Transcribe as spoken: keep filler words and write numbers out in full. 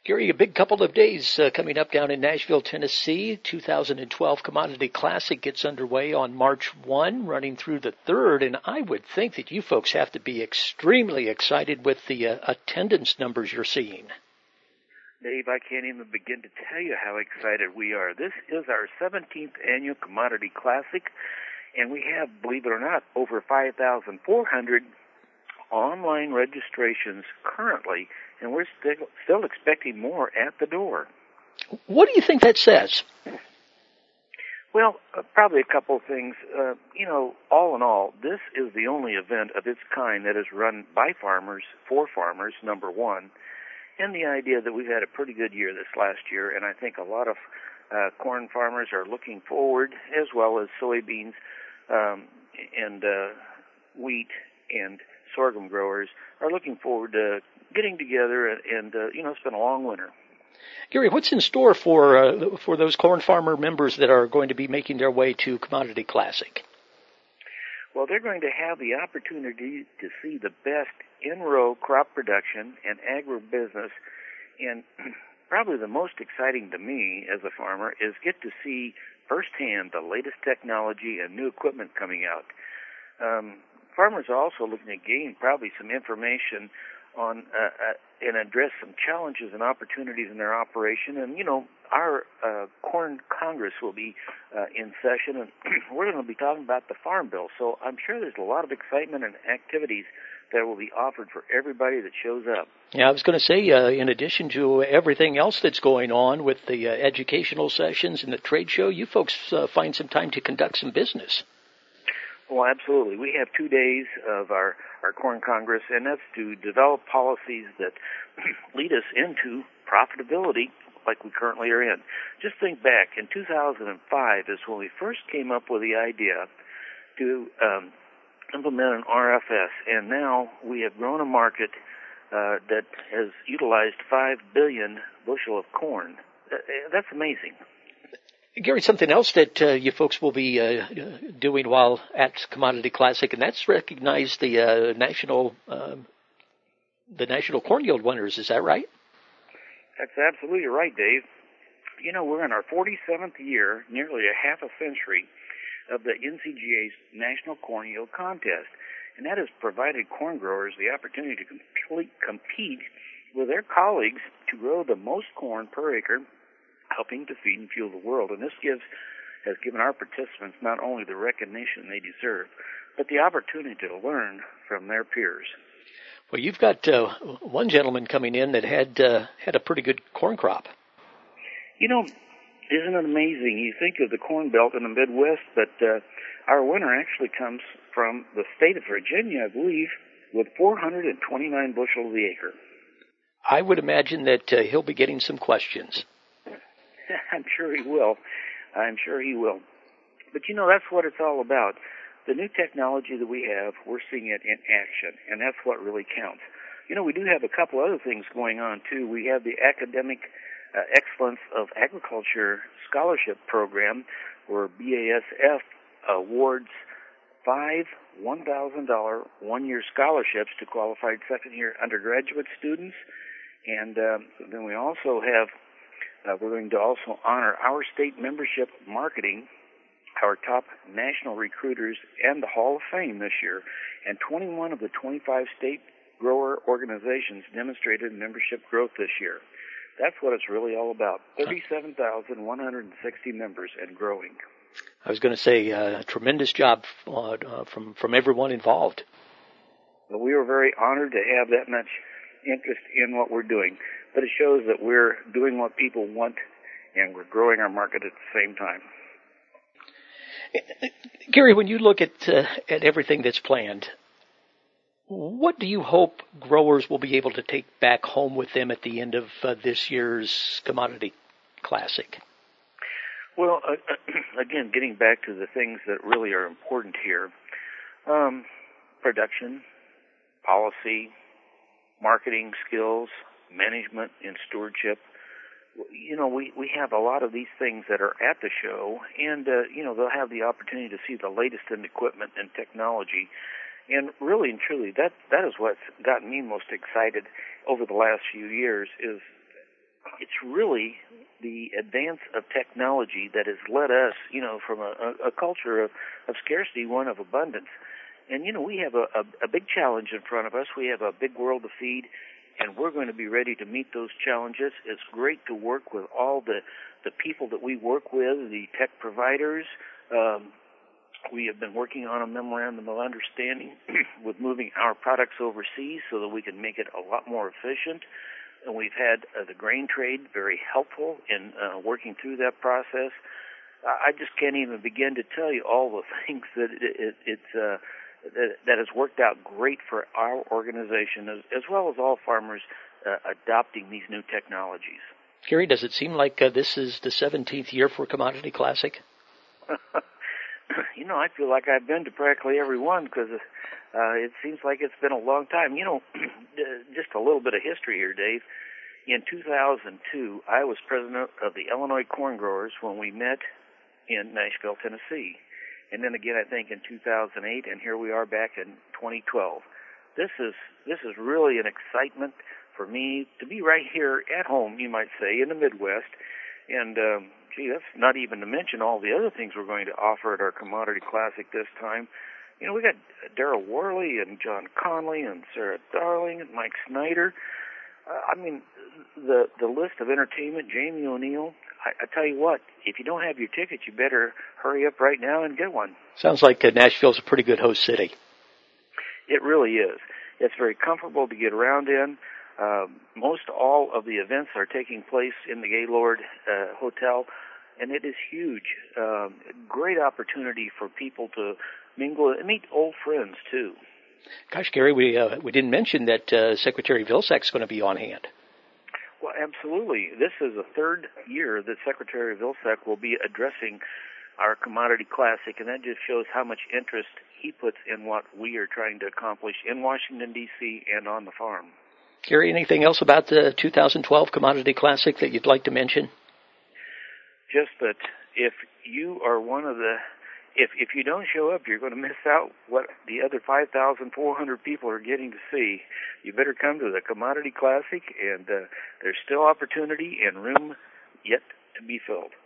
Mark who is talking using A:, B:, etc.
A: Gary, a big couple of days uh, coming up down in Nashville, Tennessee. two thousand twelve Commodity Classic gets underway on March first, running through the third, and I would think that you folks have to be extremely excited with the uh, attendance numbers you're seeing.
B: Dave, I can't even begin to tell you how excited we are. This is our seventeenth annual Commodity Classic, and we have, believe it or not, over five thousand four hundred online registrations currently, and we're still, still expecting more at the door.
A: What do you think that says?
B: Well, uh, probably a couple of things. Uh, you know, all in all, this is the only event of its kind that is run by farmers, for farmers, number one, and the idea that we've had a pretty good year this last year, and I think a lot of uh, corn farmers are looking forward, as well as soybeans um, and uh, wheat and sorghum growers are looking forward to getting together and, and uh, you know, it's been a long winter.
A: Gary, what's in store for uh, for those corn farmer members that are going to be making their way to Commodity Classic?
B: Well, they're going to have the opportunity to see the best in-row crop production and agribusiness, and probably the most exciting to me as a farmer is get to see firsthand the latest technology and new equipment coming out. Um, farmers are also looking to gain probably some information on uh, uh, and address some challenges and opportunities in their operation. And, you know, our uh, Corn Congress will be uh, in session, and we're going to be talking about the Farm Bill. So I'm sure there's a lot of excitement and activities that will be offered for everybody that shows up.
A: Yeah, I was going to say, uh, in addition to everything else that's going on with the uh, educational sessions and the trade show, you folks uh, find some time to conduct some business.
B: Well, absolutely. We have two days of our, our Corn Congress, and that's to develop policies that lead us into profitability like we currently are in. Just think back. In two thousand five is when we first came up with the idea to um, implement an R F S, and now we have grown a market uh, that has utilized five billion bushel of corn. Uh, that's amazing.
A: Gary, something else that uh, you folks will be uh, doing while at Commodity Classic, and that's recognize the uh, national uh, the national corn yield winners. Is that right?
B: That's absolutely right, Dave. You know, we're in our forty-seventh year, nearly a half a century, of the N C G A's National Corn Yield Contest, and that has provided corn growers the opportunity to complete, compete with their colleagues to grow the most corn per acre, helping to feed and fuel the world. And this gives has given our participants not only the recognition they deserve, but the opportunity to learn from their peers.
A: Well, you've got uh, one gentleman coming in that had uh, had a pretty good corn crop.
B: You know, isn't it amazing? You think of the Corn Belt in the Midwest, but uh, our winner actually comes from the state of Virginia, I believe, with four hundred twenty-nine bushels the acre.
A: I would imagine that uh, he'll be getting some questions.
B: I'm sure he will. I'm sure he will. But, you know, that's what it's all about. The new technology that we have, we're seeing it in action, and that's what really counts. You know, we do have a couple other things going on, too. We have the Academic uh, Excellence of Agriculture Scholarship Program, where B A S F awards five one thousand dollars one-year scholarships to qualified second-year undergraduate students. And um, then we also have Uh, we're going to also honor our state membership marketing, our top national recruiters, and the Hall of Fame this year. And twenty-one of the twenty-five state grower organizations demonstrated membership growth this year. That's what it's really all about. thirty-seven thousand one hundred sixty members and growing.
A: I was going to say, uh, a tremendous job uh, uh, from, from everyone involved.
B: Well, we are very honored to have that much interest in what we're doing. But it shows that we're doing what people want, and we're growing our market at the same time.
A: Gary, when you look at uh, at everything that's planned, what do you hope growers will be able to take back home with them at the end of uh, this year's Commodity Classic?
B: Well, uh, again, getting back to the things that really are important here, um, production, policy, marketing skills, management and stewardship. You know, we, we have a lot of these things that are at the show, and, uh, you know, they'll have the opportunity to see the latest in equipment and technology. And really and truly, that, that is what's gotten me most excited over the last few years is it's really the advance of technology that has led us, you know, from a, a culture of, of scarcity, one of abundance. And, you know, we have a, a, a big challenge in front of us. We have a big world to feed, and we're going to be ready to meet those challenges. It's great to work with all the, the people that we work with, the tech providers. Um, we have been working on a memorandum of understanding with moving our products overseas so that we can make it a lot more efficient. And we've had uh, the grain trade very helpful in uh, working through that process. I just can't even begin to tell you all the things that it, it, it's uh, that, that has worked out great for our organization, as, as well as all farmers uh, adopting these new technologies.
A: Gary, does it seem like uh, this is the seventeenth year for Commodity Classic?
B: You know, I feel like I've been to practically every one because uh, it seems like it's been a long time. You know, just a little bit of history here, Dave. In two thousand two, I was president of the Illinois Corn Growers when we met in Nashville, Tennessee. And then again, I think in two thousand eight, and here we are back in twenty twelve. This is this is really an excitement for me to be right here at home, you might say, in the Midwest. And, um, gee, that's not even to mention all the other things we're going to offer at our Commodity Classic this time. You know, we got Darryl Worley and John Conley and Sarah Darling and Mike Snyder. Uh, I mean, the the list of entertainment, Jamie O'Neill. I, I tell you what, if you don't have your ticket, you better hurry up right now and get one.
A: Sounds like uh, Nashville's a pretty good host city.
B: It really is. It's very comfortable to get around in. Uh, most all of the events are taking place in the Gaylord uh, Hotel, and it is huge. Um, great opportunity for people to mingle and meet old friends, too.
A: Gosh, Gary, we uh, we didn't mention that uh, Secretary Vilsack's going to be on hand.
B: Well, absolutely. This is the third year that Secretary Vilsack will be addressing our Commodity Classic, and that just shows how much interest he puts in what we are trying to accomplish in Washington, D C and on the farm.
A: Gary, anything else about the two thousand twelve Commodity Classic that you'd like to mention?
B: Just that if you are one of the, if if you don't show up, you're going to miss out what the other five thousand four hundred people are getting to see. You better come to the Commodity Classic, and uh, there's still opportunity and room yet to be filled.